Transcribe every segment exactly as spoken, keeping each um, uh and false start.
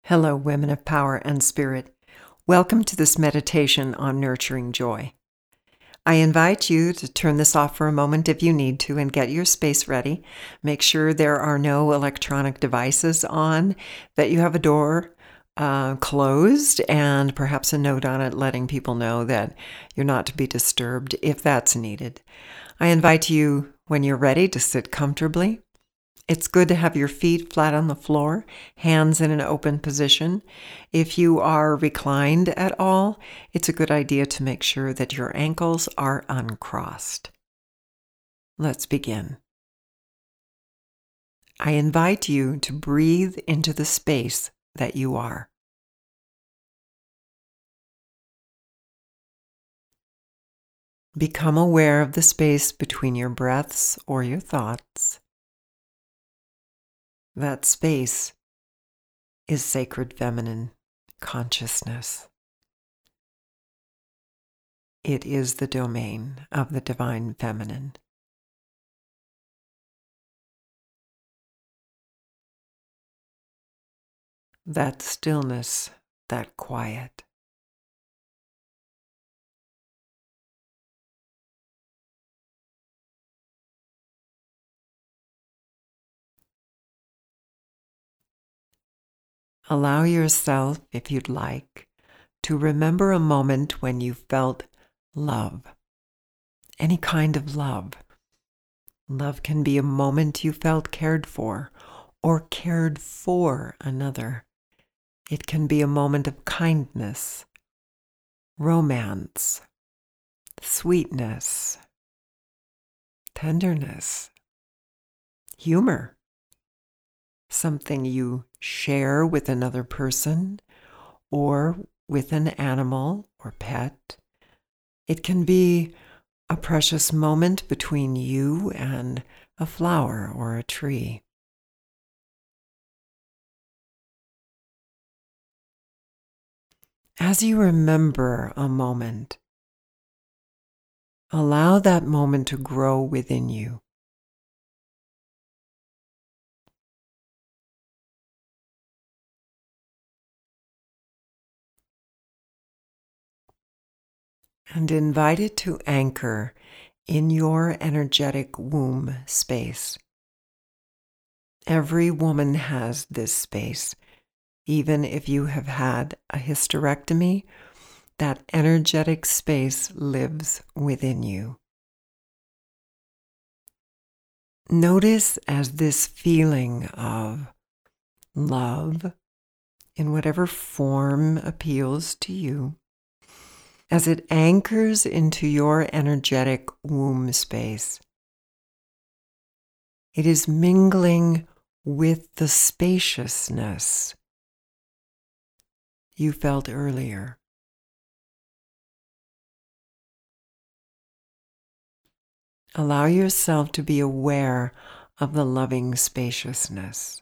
Hello, women of power and spirit. Welcome to this meditation on nurturing joy. I invite you to turn this off for a moment if you need to and get your space ready. Make sure there are no electronic devices on, that you have a door uh, closed, and perhaps a note on it letting people know that you're not to be disturbed if that's needed. I invite you, when you're ready, to sit comfortably. It's good to have your feet flat on the floor, hands in an open position. If you are reclined at all, it's a good idea to make sure that your ankles are uncrossed. Let's begin. I invite you to breathe into the space that you are. Become aware of the space between your breaths or your thoughts. That space is sacred feminine consciousness. It is the domain of the divine feminine. That stillness, that quiet. Allow yourself, if you'd like, to remember a moment when you felt love. Any kind of love. Love can be a moment you felt cared for or cared for another. It can be a moment of kindness, romance, sweetness, tenderness, humor. Something you share with another person or with an animal or pet. It can be a precious moment between you and a flower or a tree. As you remember a moment, allow that moment to grow within you. And invite it to anchor in your energetic womb space. Every woman has this space. Even if you have had a hysterectomy, that energetic space lives within you. Notice as this feeling of love, in whatever form appeals to you, as it anchors into your energetic womb space. It is mingling with the spaciousness you felt earlier. Allow yourself to be aware of the loving spaciousness.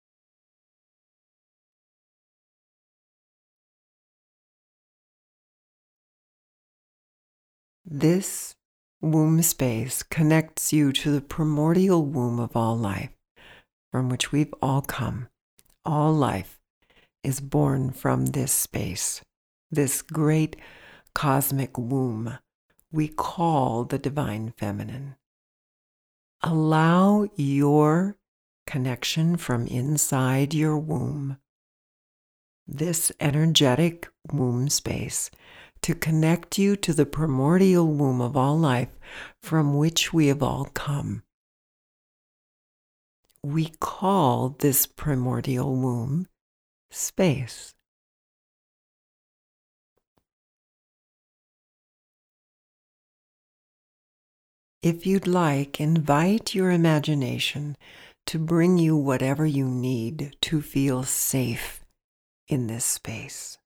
This womb space connects you to the primordial womb of all life, from which we've all come. All life is born from this space, this great cosmic womb we call the divine feminine. Allow your connection from inside your womb, this energetic womb space, to connect you to the primordial womb of all life from which we have all come. We call this primordial womb space. If you'd like, invite your imagination to bring you whatever you need to feel safe in this space.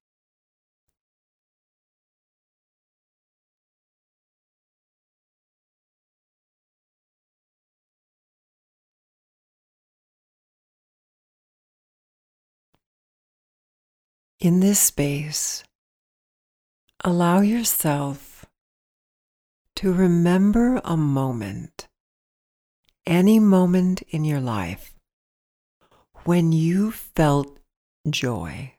In this space, allow yourself to remember a moment, any moment in your life, when you felt joy.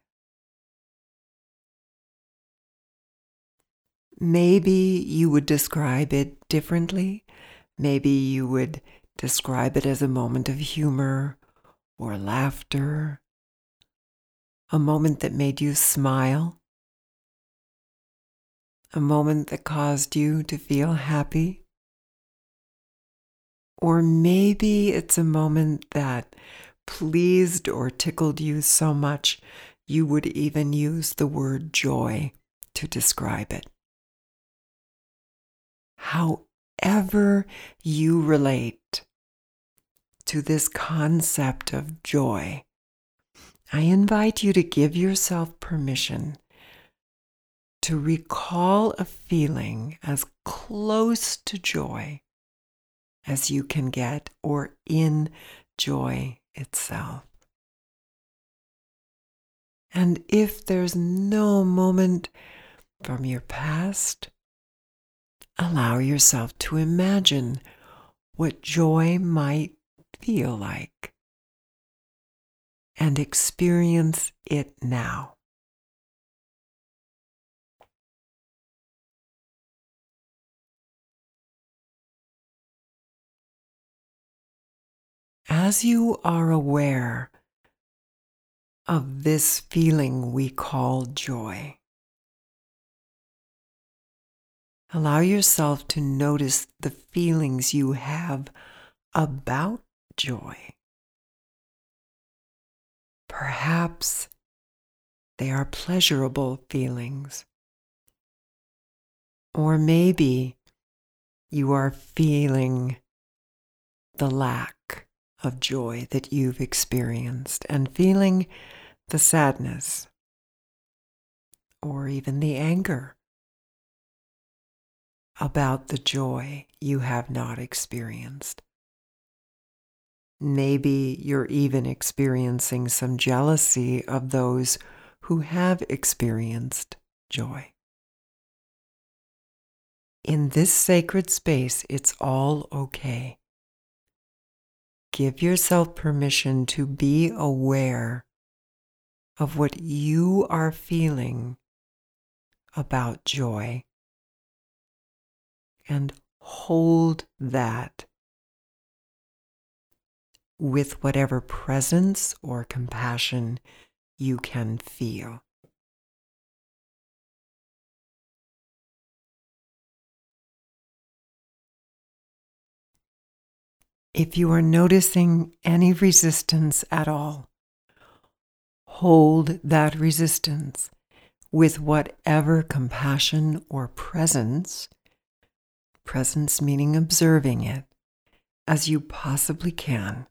Maybe you would describe it differently. Maybe you would describe it as a moment of humor or laughter, a moment that made you smile, a moment that caused you to feel happy. Or maybe it's a moment that pleased or tickled you so much you would even use the word joy to describe it. However you relate to this concept of joy, I invite you to give yourself permission to recall a feeling as close to joy as you can get, or in joy itself. And if there's no moment from your past, allow yourself to imagine what joy might feel like and experience it now. As you are aware of this feeling we call joy, allow yourself to notice the feelings you have about joy. Perhaps they are pleasurable feelings. Or maybe you are feeling the lack of joy that you've experienced and feeling the sadness or even the anger about the joy you have not experienced. Maybe you're even experiencing some jealousy of those who have experienced joy. In this sacred space, it's all okay. Give yourself permission to be aware of what you are feeling about joy and hold that with whatever presence or compassion you can feel. If you are noticing any resistance at all, hold that resistance with whatever compassion or presence, presence meaning observing it, as you possibly can.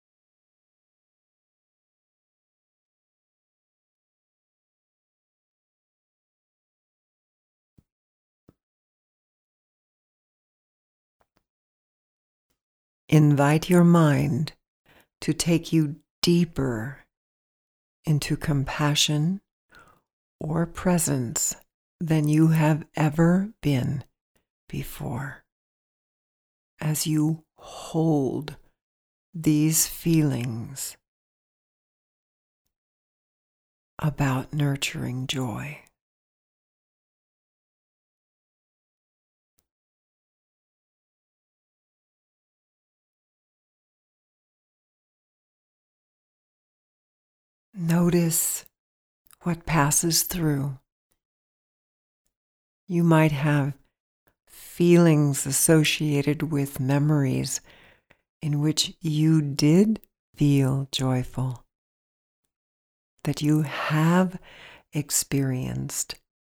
Invite your mind to take you deeper into compassion or presence than you have ever been before, as you hold these feelings about nurturing joy. Notice what passes through. You might have feelings associated with memories in which you did feel joyful, that you have experienced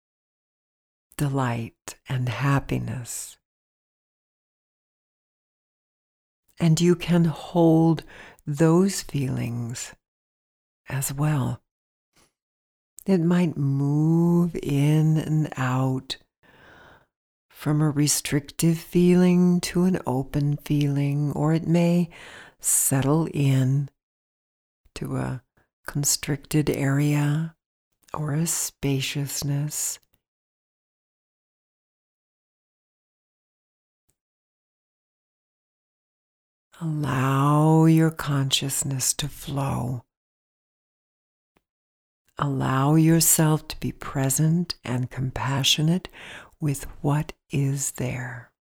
delight and happiness. And you can hold those feelings as well. It might move in and out from a restrictive feeling to an open feeling, or it may settle in to a constricted area or a spaciousness. Allow your consciousness to flow Allow yourself to be present and compassionate with what is there.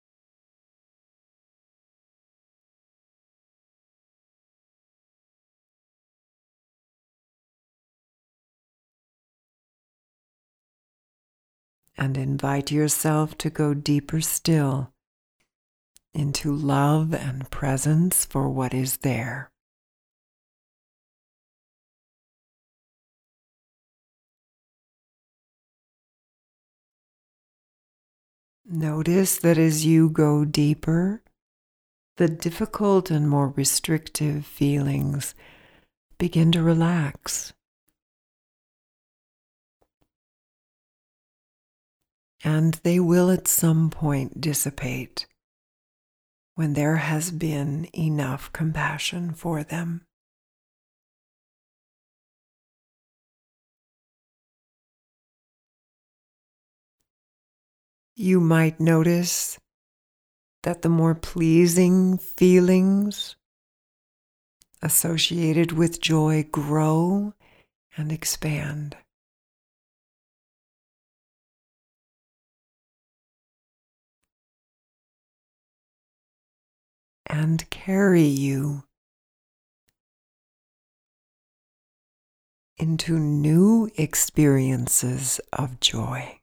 And invite yourself to go deeper still into love and presence for what is there. Notice that as you go deeper, the difficult and more restrictive feelings begin to relax. And they will at some point dissipate when there has been enough compassion for them. You might notice that the more pleasing feelings associated with joy grow and expand. And carry you into new experiences of joy.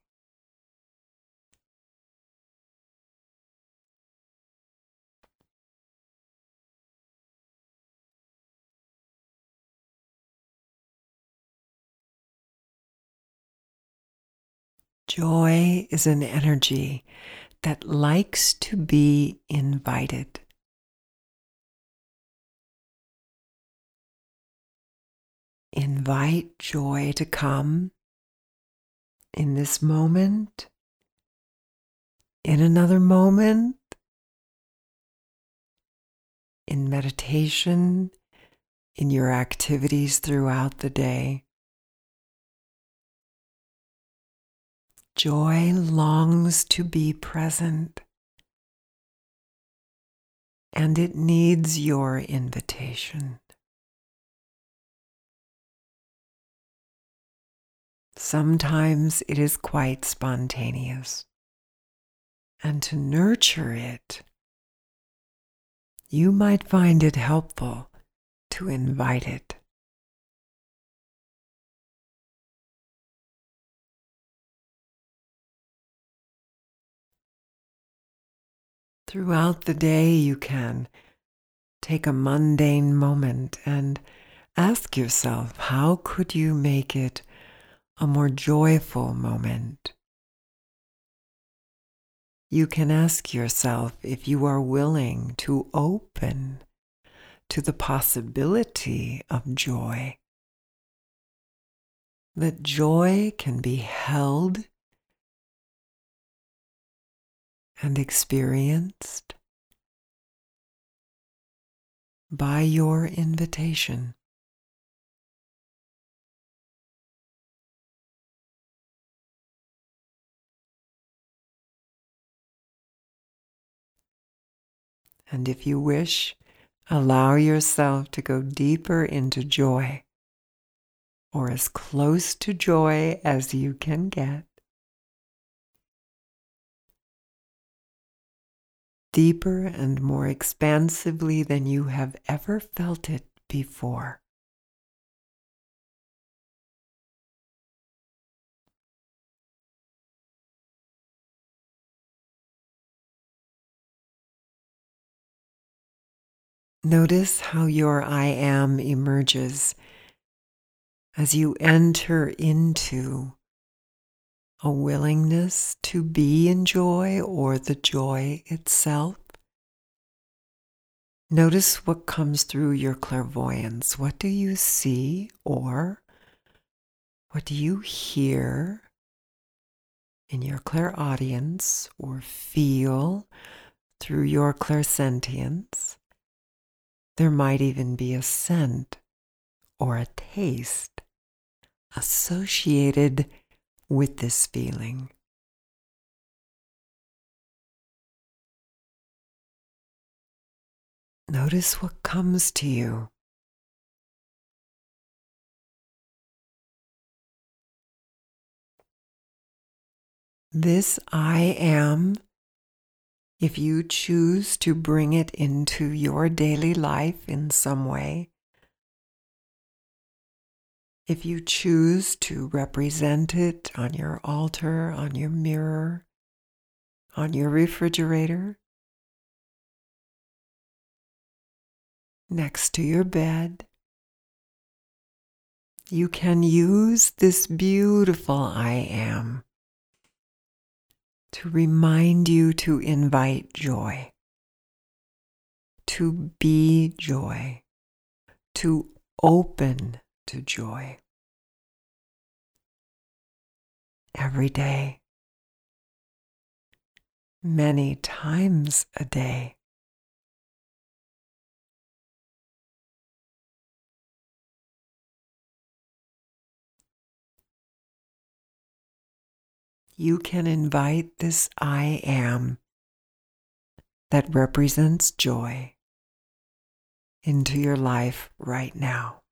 Joy is an energy that likes to be invited. Invite joy to come in this moment, in another moment, in meditation, in your activities throughout the day. Joy longs to be present, and it needs your invitation. Sometimes it is quite spontaneous, and to nurture it, you might find it helpful to invite it. Throughout the day, you can take a mundane moment and ask yourself, how could you make it a more joyful moment? You can ask yourself if you are willing to open to the possibility of joy. That joy can be held and experienced by your invitation. And if you wish, allow yourself to go deeper into joy, or as close to joy as you can get. Deeper and more expansively than you have ever felt it before. Notice how your I am emerges as you enter into a willingness to be in joy or the joy itself. Notice what comes through your clairvoyance. What do you see, or what do you hear in your clairaudience, or feel through your clairsentience? There might even be a scent or a taste associated with this feeling. Notice what comes to you. This I am, if you choose to bring it into your daily life in some way, if you choose to represent it on your altar, on your mirror, on your refrigerator, next to your bed, you can use this beautiful I am to remind you to invite joy, to be joy, to open to joy every day, many times a day. You can invite this I am that represents joy into your life right now.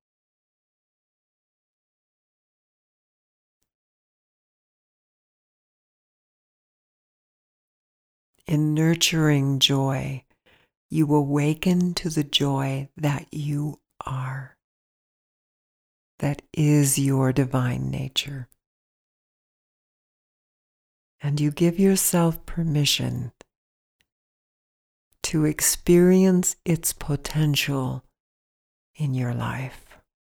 In nurturing joy, you awaken to the joy that you are, that is your divine nature. And you give yourself permission to experience its potential in your life.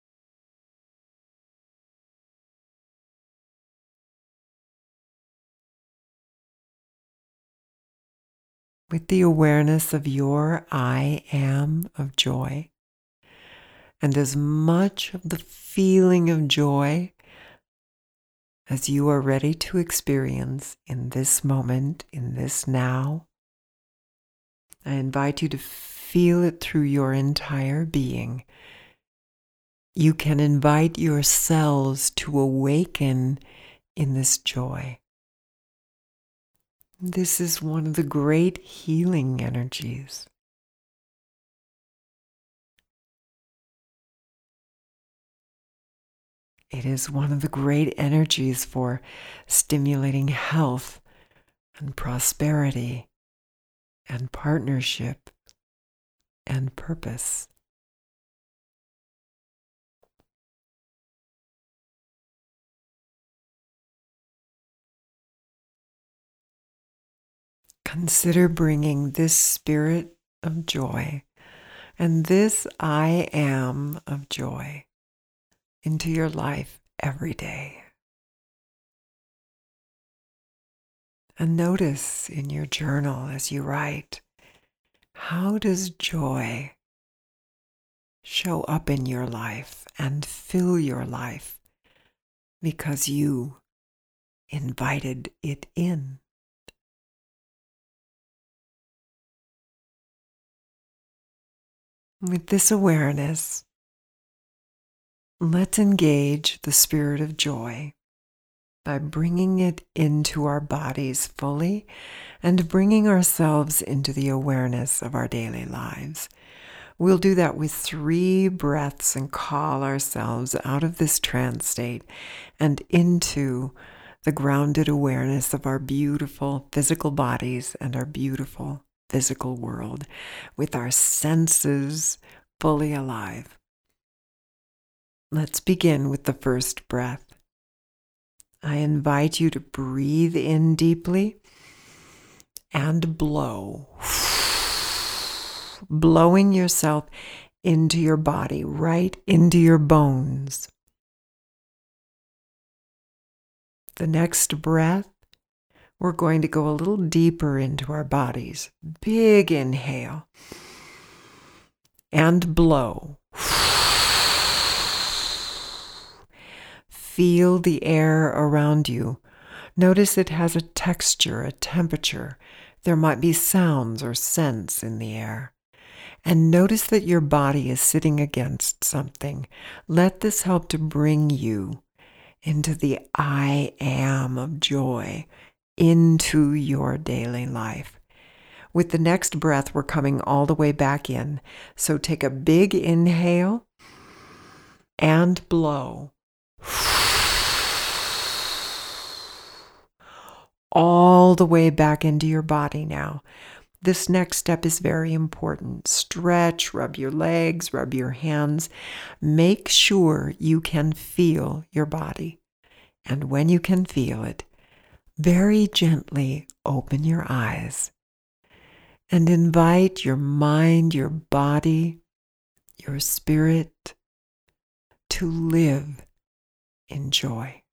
With the awareness of your I am of joy, and as much of the feeling of joy as you are ready to experience in this moment, in this now, I invite you to feel it through your entire being. You can invite your cells to awaken in this joy. This is one of the great healing energies. It is one of the great energies for stimulating health and prosperity and partnership and purpose. Consider bringing this spirit of joy and this I am of joy into your life every day. And notice in your journal as you write, how does joy show up in your life and fill your life because you invited it in? With this awareness, let's engage the spirit of joy by bringing it into our bodies fully and bringing ourselves into the awareness of our daily lives. We'll do that with three breaths and call ourselves out of this trance state and into the grounded awareness of our beautiful physical bodies and our beautiful physical world with our senses fully alive. Let's begin with the first breath. I invite you to breathe in deeply and blow, blowing yourself into your body, right into your bones. The next breath, we're going to go a little deeper into our bodies. Big inhale and blow. Feel the air around you. Notice it has a texture, a temperature. There might be sounds or scents in the air. And notice that your body is sitting against something. Let this help to bring you into the I am of joy, into your daily life. With the next breath, we're coming all the way back in. So take a big inhale and blow. all the way back into your body now. This next step is very important. Stretch, rub your legs, rub your hands. Make sure you can feel your body. And when you can feel it, very gently open your eyes and invite your mind, your body, your spirit to live in joy.